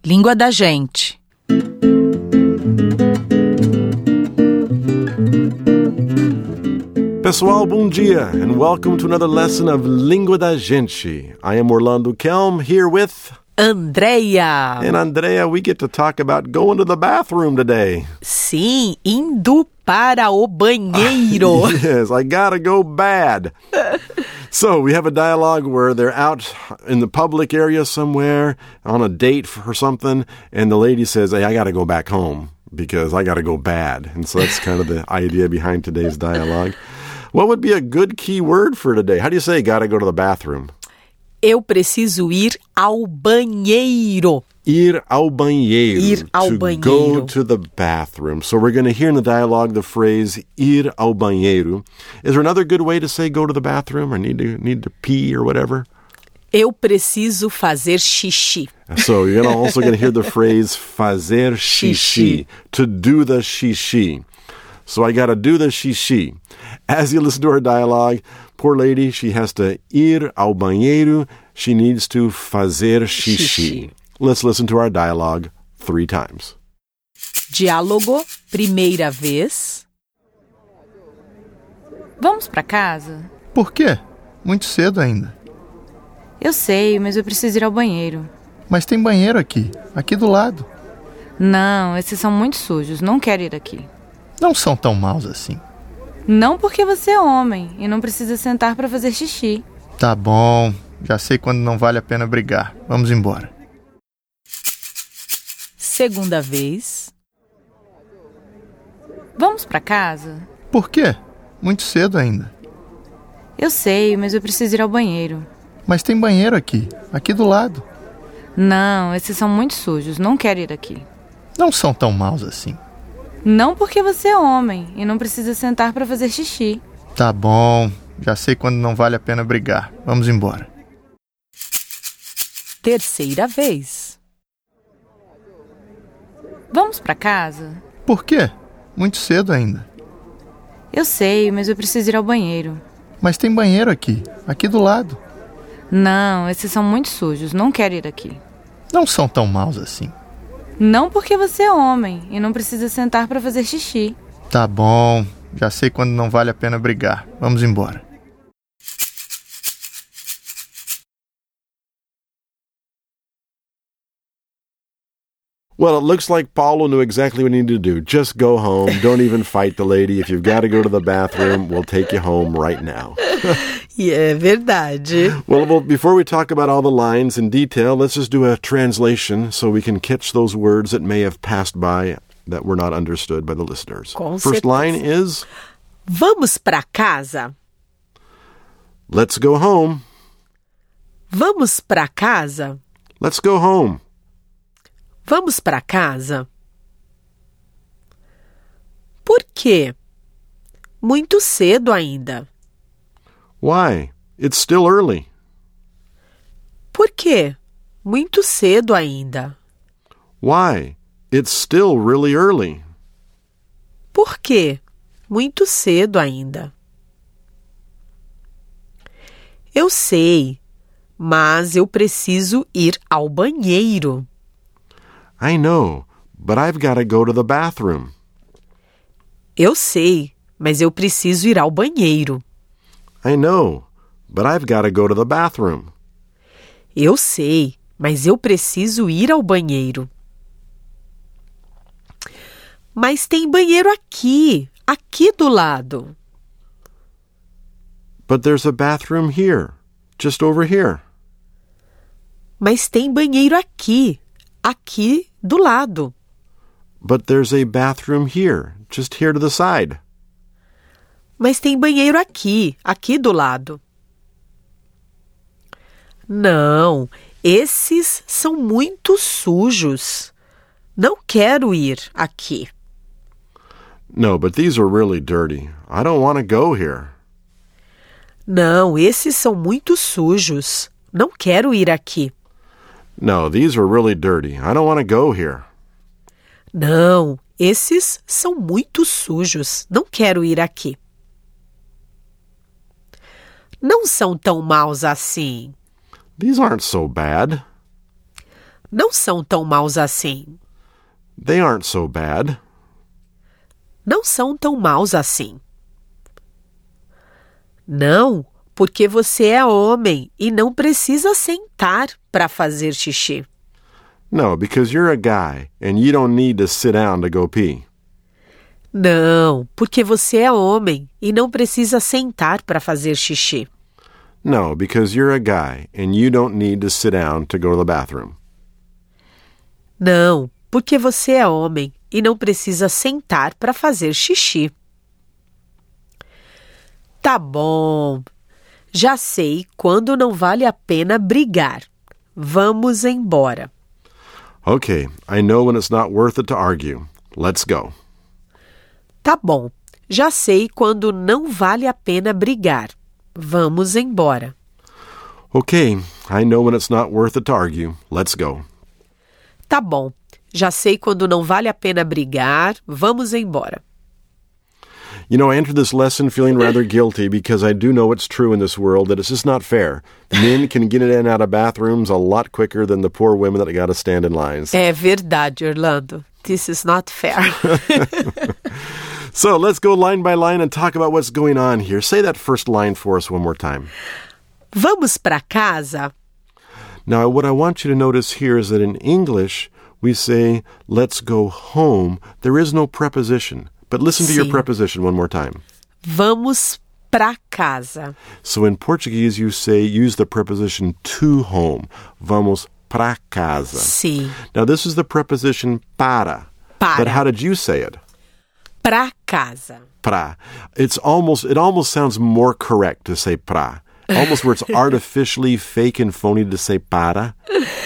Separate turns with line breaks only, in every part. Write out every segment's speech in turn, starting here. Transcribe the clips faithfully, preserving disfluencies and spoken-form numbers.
Língua da gente.
Pessoal, bom dia, and welcome to another lesson of Língua da Gente. I am Orlando Kelm, here with...
Andrea.
And Andrea, we get to talk about going to the bathroom today.
Sim, indo para o banheiro.
Yes, I gotta go bad. So we have a dialogue where they're out in the public area somewhere on a date for something, and the lady says, hey, I gotta go back home because I gotta go bad. And so that's kind of the idea behind today's dialogue. What would be a good key word for today? How do you say gotta go to the bathroom?
Eu preciso ir ao banheiro.
Ir ao banheiro.
Ir ao
to
banheiro.
Go to the bathroom. So we're going to hear in the dialogue the phrase ir ao banheiro. Is there another good way to say go to the bathroom or need to need to pee or whatever?
Eu preciso fazer xixi.
So you're gonna also going to hear the phrase fazer xixi.
Xixi.
To do the xixi. So I got to do the xixi. As you listen to our dialogue, poor lady, she has to ir ao banheiro. She needs to fazer xixi.
Xixi.
Let's listen to our dialogue three times.
Diálogo, primeira vez.
Vamos pra casa?
Por quê? Muito cedo ainda.
Eu sei, mas eu preciso ir ao banheiro.
Mas tem banheiro aqui, aqui do lado.
Não, esses são muito sujos, não quero ir aqui.
Não são tão maus assim.
Não porque você é homem e não precisa sentar pra fazer xixi.
Tá bom, já sei quando não vale a pena brigar. Vamos embora.
Segunda vez.
Vamos pra casa?
Por quê? Muito cedo ainda.
Eu sei, mas eu preciso ir ao banheiro.
Mas tem banheiro aqui, aqui do lado.
Não, esses são muito sujos, não quero ir aqui.
Não são tão maus assim.
Não porque você é homem e não precisa sentar pra fazer xixi.
Tá bom, já sei quando não vale a pena brigar. Vamos embora.
Terceira vez.
Vamos pra casa?
Por quê? Muito cedo ainda.
Eu sei, mas eu preciso ir ao banheiro.
Mas tem banheiro aqui, aqui do lado.
Não, esses são muito sujos, não quero ir aqui.
Não são tão maus assim.
Não porque você é homem e não precisa sentar pra fazer xixi.
Tá bom, já sei quando não vale a pena brigar. Vamos embora.
Well, it looks like Paulo knew exactly what he needed to do. Just go home. Don't even fight the lady. If you've got to go to the bathroom, we'll take you home right now.
E é verdade.
Well, well, before we talk about all the lines in detail, let's just do a translation so we can catch those words that may have passed by that were not understood by the listeners.
Com
First
certeza.
line is,
Vamos pra casa?
let's go home.
Vamos pra casa?
Let's go home.
Vamos pra casa? Por quê? Muito cedo ainda.
Why? It's still early.
Por quê? Muito cedo ainda.
Why? It's still really early.
Por quê? Muito cedo ainda. Eu sei, mas eu preciso ir ao banheiro.
I know, but I've got to go to the bathroom.
Eu sei, mas eu preciso ir ao banheiro.
I know, but I've got to go to the bathroom.
Eu sei, mas eu preciso ir ao banheiro. Mas tem banheiro aqui, aqui do lado.
But there's a bathroom here, just over here.
Mas tem banheiro aqui, aqui do lado.
But there's a bathroom here, just here to the side.
Mas tem banheiro aqui, aqui do lado. Não, esses são muito sujos. Não quero ir aqui.
No, but these are really dirty. I don't want to go here.
Não, esses são muito sujos. Não quero ir aqui.
No, these are really dirty. I don't want to go here.
Não, esses são muito sujos. Não quero ir aqui. Não são tão maus assim.
These aren't so bad.
não são tão maus assim.
They aren't so bad.
Não são tão maus assim. Não, porque você é homem e não precisa sentar para fazer xixi.
No, because you're a guy and you don't need to sit down to go pee.
Não, porque você é homem e não precisa sentar para fazer xixi.
No, because you're a guy and you don't need to sit down to go to the bathroom.
Não, porque você é homem e não precisa sentar para fazer xixi. Tá bom. Já sei quando não vale a pena brigar. Vamos embora.
Okay, I know when it's not worth it to argue. Let's go.
Tá bom. Já sei quando não vale a pena brigar. Vamos embora.
Okay, I know when it's not worth it to argue. Let's go.
Tá bom. Já sei quando não vale a pena brigar. Vamos embora.
You know, I entered this lesson feeling rather guilty because I do know it's true in this world that it's just not fair. Men can get in and out of bathrooms a lot quicker than the poor women that got to stand in lines.
É verdade, Orlando. This is not fair.
So let's go line by line and talk about what's going on here. Say that first line for us one more time.
Vamos para casa?
Now, what I want you to notice here is that in English, we say, let's go home. There is no preposition. But listen to your
Sim.
preposition one more time.
Vamos para casa.
So in Portuguese, you say, use the preposition to home. Vamos pra casa.
Sim.
Now, this is the preposition para.
Para.
But how did you say it?
Pra casa.
Pra. It's almost, it almost sounds more correct to say pra. Almost where it's artificially fake and phony to say para.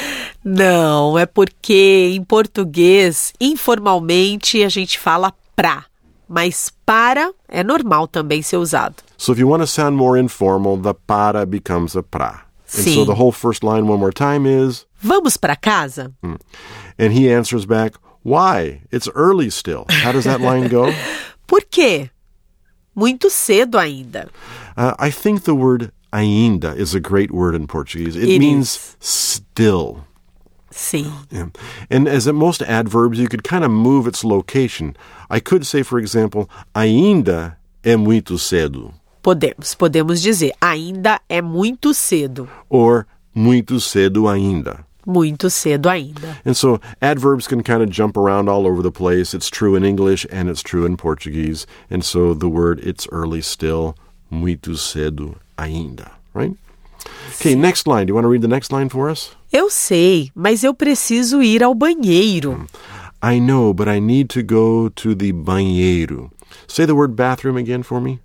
Não, é porque em português, informalmente, a gente fala pra. Mas para é normal também ser usado.
So if you want to sound more informal, the para becomes a pra. And
Sim.
so the whole first line one more time is...
Vamos para casa?
And he answers back, why? It's early still. How does that line go?
Por quê? Muito cedo ainda.
Uh, I think the word ainda is a great word in Portuguese. It,
It
means
is.
still.
Sim.
Yeah. And as in most adverbs, you could kind of move its location. I could say, for example, ainda é muito cedo.
Podemos. Podemos dizer, ainda é muito cedo.
Or muito cedo ainda.
Muito cedo ainda.
And so adverbs can kind of jump around all over the place. It's true in English and it's true in Portuguese. And so the word it's early still, muito cedo ainda, right? Okay, next line. Do you want to read the next line for us?
Eu sei, mas eu preciso ir ao banheiro.
I know, but I need to go to the banheiro. Say the word bathroom again for me.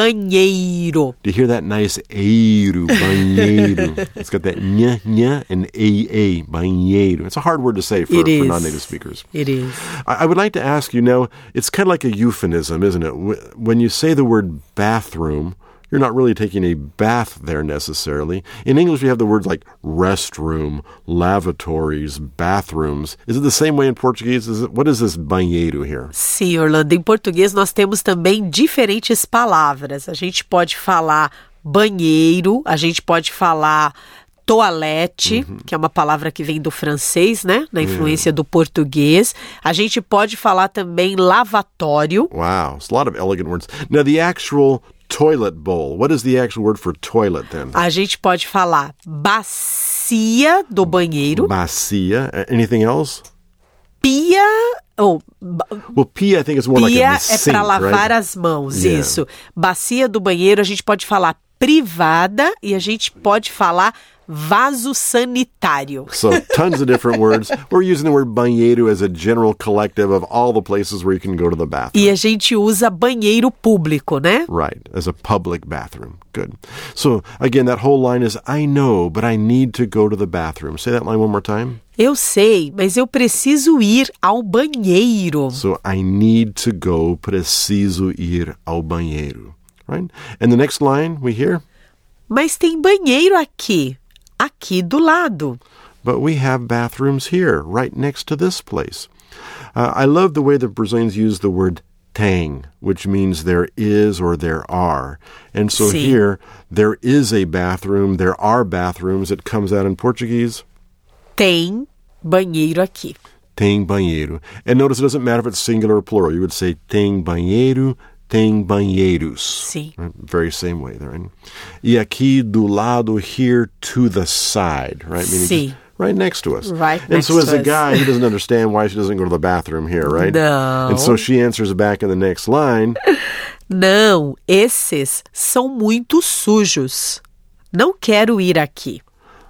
Banheiro.
Do you hear that nice eiro, banheiro? It's got that nya, nya, and a, a, banheiro. It's a hard word to say for,
It
for
is.
non-native speakers.
It is.
I, I would like to ask you now, it's kind of like a euphemism, isn't it? Wh- When you say the word bathroom, you're not really taking a bath there necessarily. In English, we have the words like restroom, lavatories, bathrooms. Is it the same way in Portuguese? Is it, what is this banheiro here?
Sim, Orlando. Em português nós temos também diferentes palavras. A gente pode falar banheiro, a gente pode falar toalete, uhum. que é uma palavra que vem do francês, né? Na influência yeah. do português. A gente pode falar também lavatório.
Wow, it's a lot of elegant words. Now, the actual toilet bowl. What is the actual word for toilet then?
A gente pode falar bacia do banheiro.
Bacia. Anything else?
Pia. Oh,
well, pia I think is more like a sink,
é para lavar
right?
as mãos,
Yeah.
isso. Bacia do banheiro a gente pode falar privada e a gente pode falar vaso sanitário.
So tons of different words. We're using the word banheiro as a general collective of all the places where you can go to the bathroom.
E a gente usa banheiro público, né?
Right, as a public bathroom. Good. So again, that whole line is, I know, but I need to go to the bathroom. Say that line one more time.
Eu sei, mas eu preciso ir ao banheiro.
So I need to go, preciso ir ao banheiro. Right? And the next line we hear?
Mas tem banheiro aqui. Aqui do lado.
But we have bathrooms here, right next to this place. Uh, I love the way the Brazilians use the word tem, which means there is or there are. And so
Sim.
here, there is a bathroom, there are bathrooms. It comes out in Portuguese.
Tem banheiro aqui.
Tem banheiro. And notice it doesn't matter if it's singular or plural. You would say tem banheiro, tem banheiros.
Sim.
Right? Very same way there. Right? E aqui do lado, here to the side, right? Meaning
Sim.
just right next to us.
Right
and
next
so as
to
a
us.
guy, he doesn't understand why she doesn't go to the bathroom here, right?
Não.
And so she answers back in the next line.
Não, esses são muito sujos. Não quero ir aqui.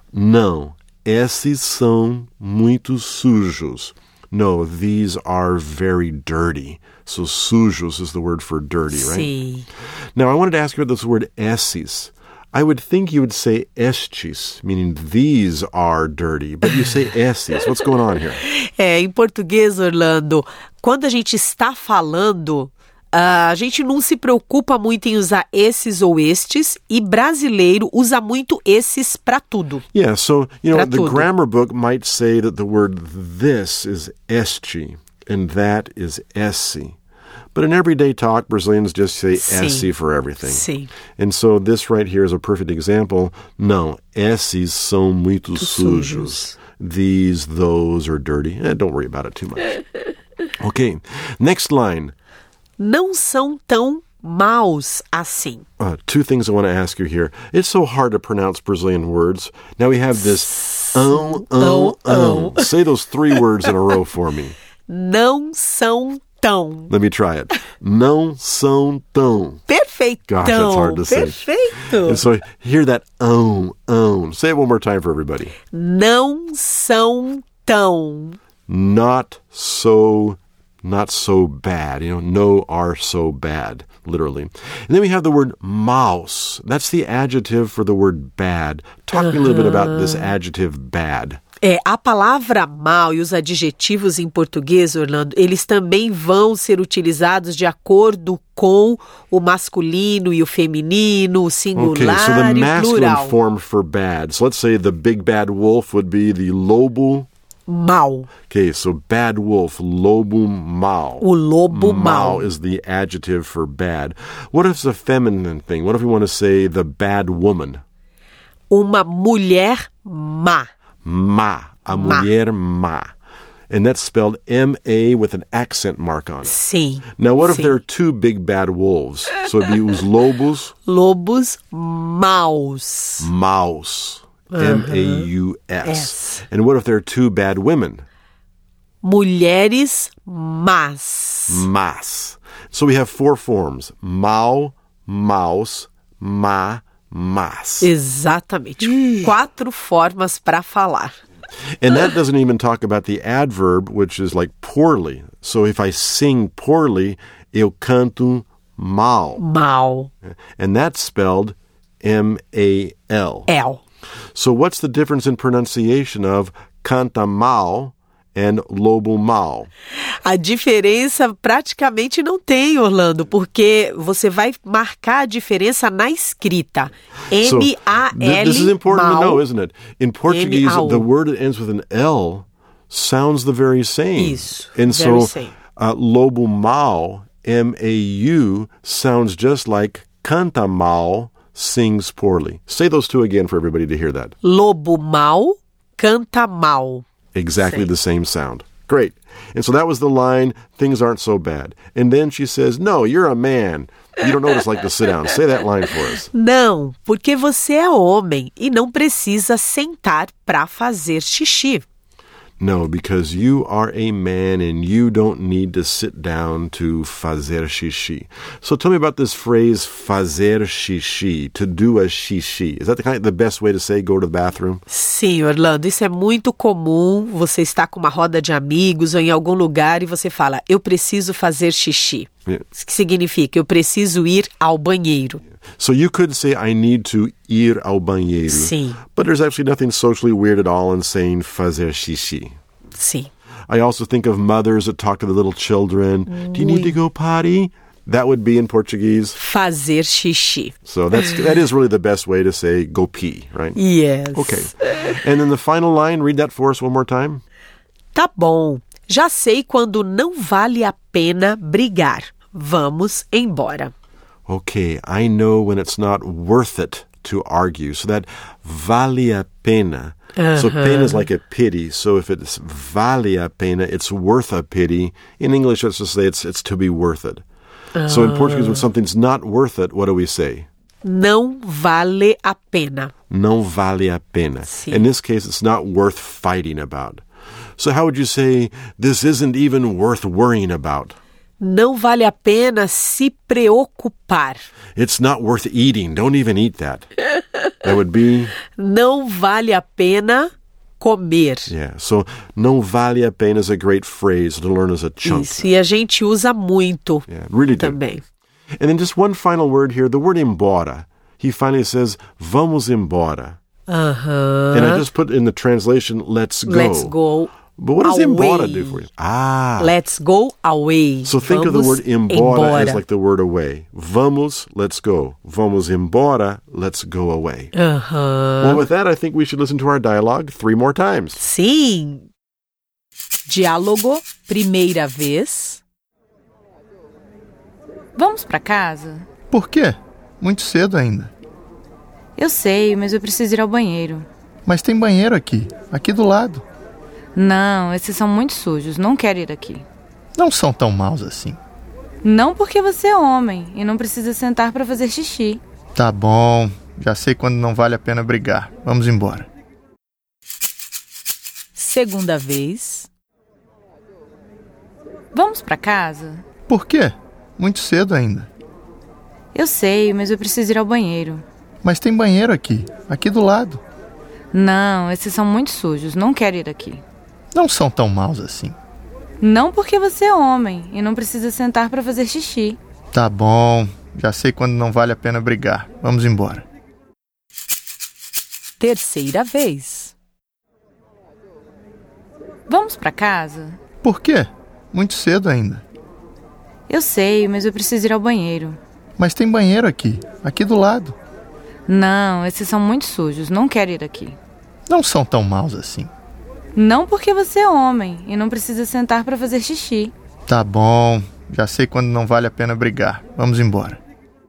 Não, esses são muito sujos. No, these are very dirty. So sujos is the word for dirty, right?
Sim.
Now, I wanted to ask you about this word esses. I would think you would say estes, meaning these are dirty, but you say esses. What's going on here?
É, em português, Orlando, quando a gente está falando, uh, a gente não se preocupa muito em usar esses ou estes, e brasileiro usa muito esses para tudo.
Yeah, so, you know,
Pra
the
tudo.
grammar book might say that the word this is este and that is esse. But in everyday talk, Brazilians just say
Sim.
esse for everything.
Sim.
And so this right here is a perfect example. Não, esses são muito sujos.
sujos.
These, those are dirty. Eh, don't worry about it too much. Okay, next line.
Não são tão maus assim.
Uh, two things I want to ask you here. It's so hard to pronounce Brazilian words. Now we have this oh, oh, oh. Say those three words in a row for me.
Não são tão.
Let me try it. Não são tão.
Perfeitão.
Gosh, that's hard to say.
Perfeito.
And so hear that own, own. Say it one more time for everybody.
Não são tão.
Not so, not so bad. You know, no are so bad, literally. And then we have the word mouse. That's the adjective for the word bad. Talk to me a little bit about this adjective bad.
É, a palavra mal e os adjetivos em português, Orlando, eles também vão ser utilizados de acordo com o masculino e o feminino, o
Okay,
singular
so the
e o
masculine
plural.
form for bad. So let's say the big bad wolf would be the lobo.
Mal.
Okay, so bad wolf, lobo mau.
O lobo mau.
is the adjective for bad. What if it's a feminine thing? What if we want to say the bad woman?
Uma mulher má.
Ma, a
Ma.
mulher má. And that's spelled M A with an accent mark on it.
Sim.
Now, what if
sim.
there are two big bad wolves? So it'd be os lobos,
Lobos maus.
maus, M A U S.
S.
And what if there are two bad women?
Mulheres más.
Mas. So we have four forms. Mau, maus, ma, mas.
Exatamente. Quatro formas para falar.
And that doesn't even talk about the adverb, which is like poorly. So if I sing poorly, eu canto mal.
Mal.
And that's spelled M A L.
El.
So what's the difference in pronunciation of canta mal and lobo mau?
A diferença praticamente não tem, Orlando, porque você vai marcar a diferença na escrita.
So,
M A
th-
L.
this is important
mal.
to know, isn't it? In Portuguese,
M A U.
the word that ends with an L sounds the very same.
Isso,
and
very
so,
same.
Uh, lobo mau, M A U, sounds just like canta mal, sings poorly. Say those two again for everybody to hear that.
Lobo mau, canta mal.
Exactly
Same.
the same sound. Great. And so that was the line, things aren't so bad. And then she says, no, you're a man. You don't know what it's like to sit down. Say that line for us.
Não, porque você é homem e não precisa sentar para fazer xixi.
No, because you are a man and you don't need to sit down to fazer xixi. So tell me about this phrase, fazer xixi, to do a xixi. Is that the, kind of, the best way to say go to the bathroom?
Sim, Orlando, isso é muito comum. Você está com uma roda de amigos ou em algum lugar e você fala, eu preciso fazer xixi.
Yeah.
Isso que significa, eu preciso ir ao banheiro.
So you could say, I need to ir ao banheiro.
Sim.
But there's actually nothing socially weird at all in saying fazer xixi.
Sim.
I also think of mothers that talk to the little children. Do you need to go potty? That would be in Portuguese.
Fazer xixi.
So that's that is really the best way to say go pee, right?
Yes.
Okay. And then the final line, read that for us one more time.
Tá bom. Já sei quando não vale a pena brigar. Vamos embora.
Okay, I know when it's not worth it to argue. So that vale a pena. Uh-huh. So pena is like a pity. So if it's vale a pena, it's worth a pity. In English, let's just say it's it's to be worth it. Uh-huh. So in Portuguese, when something's not worth it, what do we say?
Não vale a pena.
Não vale a pena.
Sim.
In this case, it's not worth fighting about. So how would you say, this isn't even worth worrying about?
Não vale a pena se preocupar.
It's not worth eating. Don't even eat that. That would be...
Não vale a pena comer.
Yeah, so não vale a pena is a great phrase to learn as a chunk.
Isso, e a gente usa muito
yeah, really do.
também.
And then just one final word here, the word embora. He finally says, vamos embora.
Uh-huh.
And I just put in the translation, let's go.
Let's go
But what does
away.
embora do for you? Ah.
Let's go away.
So think
Vamos
of the word embora,
embora
as like the word away. Vamos, let's go. Vamos embora, let's go away.
Uh-huh.
Well, with that, I think we should listen to our dialogue three more times.
Sim. Diálogo, primeira vez.
Vamos pra casa?
Por quê? Muito cedo ainda.
Eu sei, mas eu preciso ir ao banheiro.
Mas tem banheiro aqui, aqui do lado.
Não, esses são muito sujos, não quero ir aqui.
Não são tão maus assim.
Não porque você é homem e não precisa sentar pra fazer xixi.
Tá bom, já sei quando não vale a pena brigar. Vamos embora.
Segunda vez.
Vamos pra casa?
Por quê? Muito cedo ainda.
Eu sei, mas eu preciso ir ao banheiro.
Mas tem banheiro aqui, aqui do lado.
Não, esses são muito sujos, não quero ir aqui.
Não são tão maus assim.
Não porque você é homem e não precisa sentar pra fazer xixi.
Tá bom, já sei quando não vale a pena brigar. Vamos embora.
Terceira vez.
Vamos pra casa?
Por quê? Muito cedo ainda.
Eu sei, mas eu preciso ir ao banheiro.
Mas tem banheiro aqui, aqui do lado.
Não, esses são muito sujos, não quero ir aqui.
Não são tão maus assim.
Não porque você é homem e não precisa sentar pra fazer xixi.
Tá bom, já sei quando não vale a pena brigar. Vamos embora.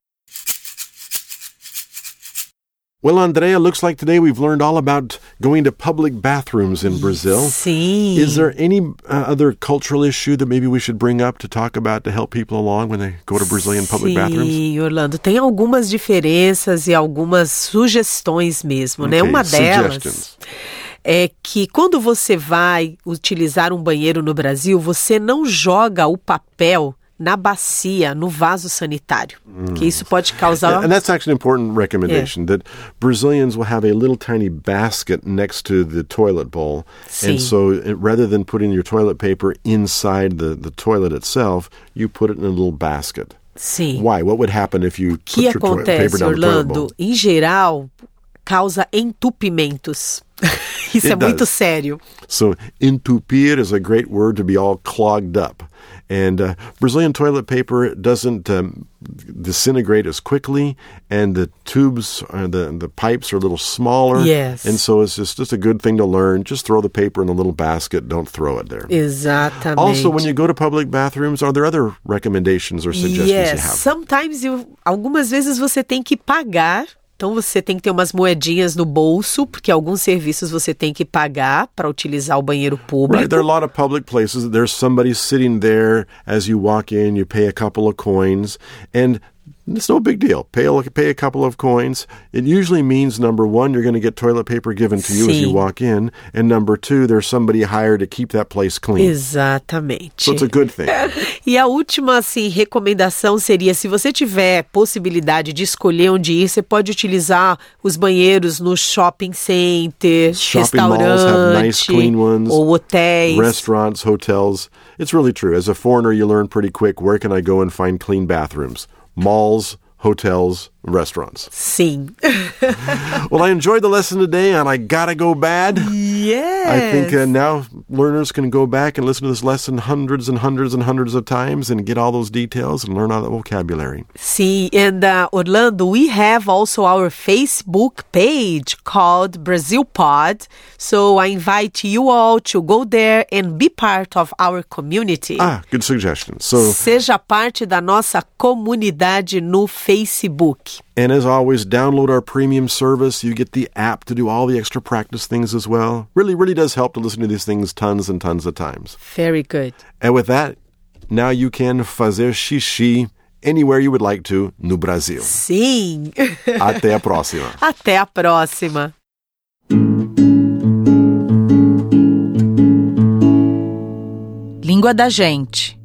Well, Andrea, looks like today we've learned all about going to public bathrooms in Brazil.
Sim.
Is there any uh, other cultural issue that maybe we should bring up to talk about to help people along when they go to Brazilian public
Sim,
bathrooms?
Sim, Orlando, tem algumas diferenças e algumas sugestões mesmo, né?
Okay,
Uma delas
suggestions.
é que quando você vai utilizar um banheiro no Brasil, você não joga o papel na bacia, no vaso sanitário, mm. que isso pode causar...
And that's actually an important recommendation, yeah. that Brazilians will have a little tiny basket next to the toilet bowl.
Sim.
And so it, rather than putting your toilet paper inside the, the toilet itself, you put it in a little basket.
Sim.
Why? What would happen if you put
que
your toilet paper down
Orlando,
the toilet bowl?
Em geral, causa entupimentos. Isso
It
é muito
does.
sério.
So entupir is a great word to be all clogged up. And uh, Brazilian toilet paper doesn't um, disintegrate as quickly, and the tubes, uh, the the pipes are a little smaller.
Yes.
And so it's just, just a good thing to learn. Just throw the paper in a little basket. Don't throw it there.
Exatamente.
Also, when you go to public bathrooms, are there other recommendations or suggestions
yes.
you have?
Sometimes you, algumas vezes você tem que pagar. Então você tem que ter umas moedinhas no bolso, porque alguns serviços você tem que pagar para utilizar o banheiro público.
Right, there are a lot of public places. There's somebody sitting there as you walk in. You pay a couple of coins, and it's no big deal. Pay a, pay a couple of coins. It usually means, number one, you're going to get toilet paper given to you
Sim.
as you walk in, and number two, there's somebody hired to keep that place clean.
Exatamente.
So it's a good thing.
E a última, assim, recomendação seria, se você tiver possibilidade de escolher onde ir, você pode utilizar os banheiros no shopping center,
Shopping malls have nice, clean ones.
ou hotéis.
Restaurants, hotels. It's really true. As a foreigner, you learn pretty quick, where can I go and find clean bathrooms? Malls, hotels, restaurants.
Sim.
Well, I enjoyed the lesson today, and I gotta go bad.
Yes.
I think uh, now learners can go back and listen to this lesson hundreds and hundreds and hundreds of times and get all those details and learn all that vocabulary.
Sim, and uh, Orlando, we have also our Facebook page called Brazil Pod. So I invite you all to go there and be part of our community.
Ah, good suggestion. So
Seja parte da nossa comunidade no Facebook. link.
And as always, download our premium service. You get the app to do all the extra practice things as well. Really, really does help to listen to these things tons and tons of times.
Very good.
And with that, now you can fazer xixi anywhere you would like to no Brasil.
Sim.
Até a próxima.
Até a próxima.
Língua da gente.